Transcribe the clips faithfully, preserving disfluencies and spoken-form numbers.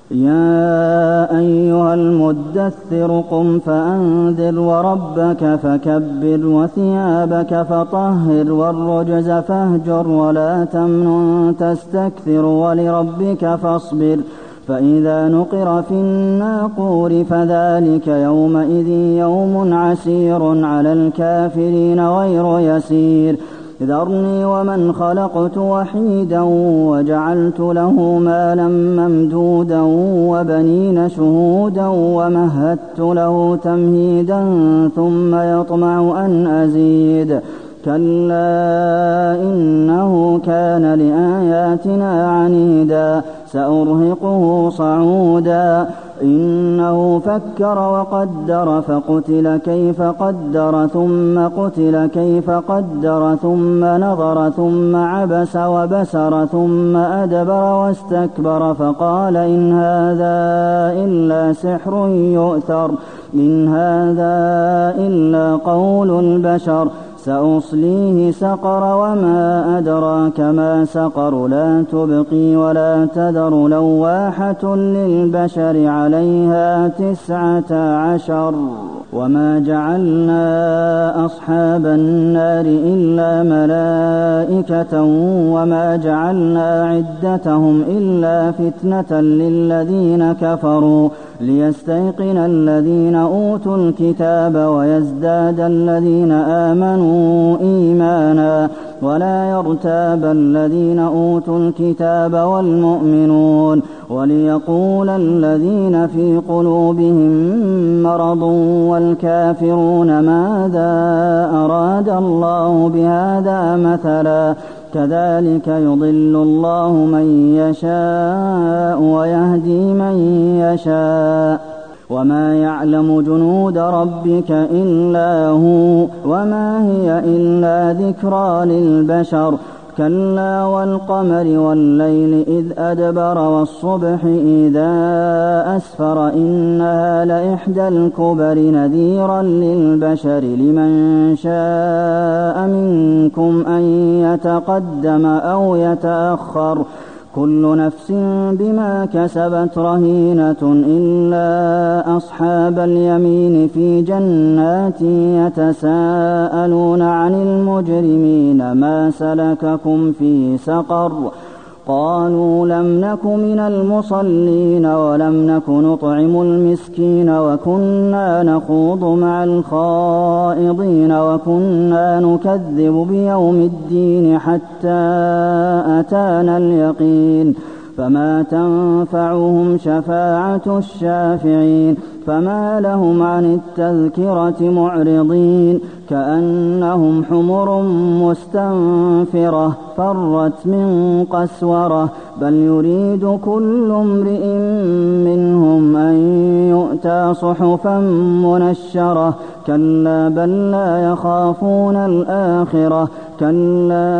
يَا أَيُّهَا الْمُدَّثِّرُ قُمْ فَأَنذِرْ وَرَبَّكَ فَكَبِّرْ وَثِيَابَكَ فَطَهِّرْ وَالرُّجْزَ فَاهْجُرْ وَلَا تَمْنُن تَسْتَكْثِرُ وَلِرَبِّكَ فَاصْبِرْ فَإِذَا نُقِرَ فِي النَّاقُورِ فَذَٰلِكَ يَوْمَئِذٍ يَوْمٌ عَسِيرٌ عَلَى الْكَافِرِينَ غَيْرُ يَسِيرٍ ذَرْنِي وَمَنْ خَلَقْتُ وَحِيدًا وَجَعَلْتُ لَهُ مَالًا مَّمْدُودًا وَبَنِينَ شُهُودًا وَمَهَّدتُّ لَهُ تَمْهِيدًا ثُمَّ يَطْمَعُ أَنْ أَزِيدَ كَلَّا إِنَّهُ كَانَ لِآيَاتِنَا عَنِيدًا سَأُرْهِقُهُ صَعُودًا إِنَّهُ فَكَّرَ وَقَدَّرَ فَقُتِلَ كَيْفَ قَدَّرَ ثُمَّ قُتِلَ كَيْفَ قَدَّرَ ثُمَّ نَظَرَ ثُمَّ عَبَسَ وَبَسَرَ ثُمَّ أَدْبَرَ وَاسْتَكْبَرَ فَقَالَ إِنْ هَٰذَا إِلَّا سِحْرٌ يُؤْثَرُ إِنْ هَٰذَا إِلَّا قَوْلُ الْبَشَرِ سَأُصْلِيهِ سَقَرَ وَمَا أَدْرَاكَ مَا سَقَرُ لَا تُبْقِي وَلَا تَذَرُ لَوَّاحَةٌ لِّلْبَشَرِ عَلَيْهَا تِسْعَةَ عَشَرَ وَمَا جَعَلْنَا أَصْحَابَ النَّارِ إِلَّا مَلَائِكَةً وَمَا جَعَلْنَا عِدَّتَهُمْ إِلَّا فِتْنَةً لِّلَّذِينَ كَفَرُوا لِيَسْتَيْقِنَ الَّذِينَ أُوتُوا الْكِتَابَ وَيَزْدَادَ الَّذِينَ آمَنُوا إِيمَانًا وَلَا يَرْتَابَ الَّذِينَ أُوتُوا الْكِتَابَ وَالْمُؤْمِنُونَ وَلِيَقُولَ الَّذِينَ فِي قُلُوبِهِم مَّرَضٌ وَالْكَافِرُونَ مَاذَا أَرَادَ اللَّهُ بِهَٰذَا مَثَلًا كَذَٰلِكَ يُضِلُّ اللَّهُ مَن يَشَاءُ وَيَهْدِي مَن يَشَاءُ وَمَا يَعْلَمُ جُنُودَ رَبِّكَ إِلَّا هُوَ وَمَا هِيَ إِلَّا ذِكْرَىٰ لِلْبَشَرِ كَلَّا وَالْقَمَرِ وَاللَّيْلِ إِذْ أَدْبَرَ وَالصُّبْحِ إِذَا أَسْفَرَ إِنَّهَا لَإِحْدَى الْكُبَرِ نَذِيرًا لِّلْبَشَرِ لِمَن شَاءَ مِنكُمْ أَن يَتَقَدَّمَ أَوْ يَتَأَخَّرَ كُلُّ نَفْسٍ بِمَا كَسَبَتْ رَهِينَةٌ إِلَّا أَصْحَابَ الْيَمِينِ فِي جَنَّاتٍ يَتَسَاءَلُونَ عَنِ الْمُجْرِمِينَ مَا سَلَكَكُمْ فِي سَقَرَ قَالُوا لَمْ نَكُ مِنَ الْمُصَلِّينَ وَلَمْ نَكُ نُطْعِمُ الْمِسْكِينَ وَكُنَّا نَخُوضُ مَعَ الْخَائِضِينَ وَكُنَّا نُكَذِّبُ بِيَوْمِ الدِّينِ حَتَّىٰ أَتَانَا الْيَقِينُ فَمَا تَنفَعُهُمْ شَفَاعَةُ الشَّافِعِينَ فَمَا لَهُمْ عَنِ التَّذْكِرَةِ مُعْرِضِينَ كَأَنَّهُمْ حُمُرٌ مُّسْتَنفِرَةٌ فَرَّتْ مِن قَسْوَرَةٍ بَلْ يُرِيدُ كُلُّ امْرِئٍ مِّنْهُمْ أَن يُؤْتَىٰ صُحُفًا مُّنَشَّرَةً كَلَّا بَل لَّا يَخَافُونَ الْآخِرَةَ كَلَّا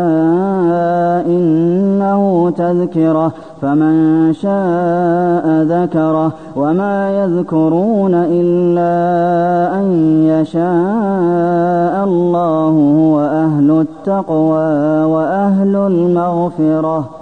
إِنَّهُ تَذْكِرَةٌ فَمَن شَاءَ ذَكَرَهُ وَمَا يَذْكُرُونَ إِلَّا أَن يَشَاءَ اللَّهُ هُوَ أَهْلُ التَّقْوَىٰ وَأَهْلُ الْمَغْفِرَةِ